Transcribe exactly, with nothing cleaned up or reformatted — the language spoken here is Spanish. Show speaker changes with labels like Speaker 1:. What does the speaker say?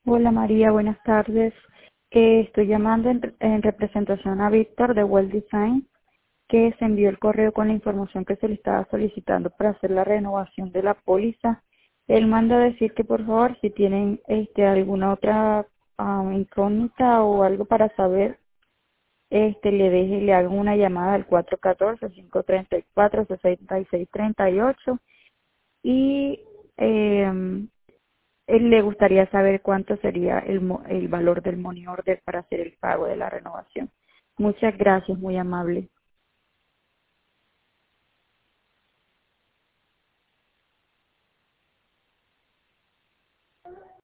Speaker 1: Hola María, buenas tardes. Eh, estoy llamando en, en representación a Víctor de Well Design, que se envió el correo con la información que se le estaba solicitando para hacer la renovación de la póliza. Él manda a decir que por favor, si tienen este, alguna otra ah, incógnita o algo para saber, este, le deje, le hagan una llamada al cuatro uno cuatro, cinco tres cuatro, seis seis tres ocho y eh, él le gustaría saber cuánto sería el, mo- el valor del money order para hacer el pago de la renovación. Muchas gracias, muy amable.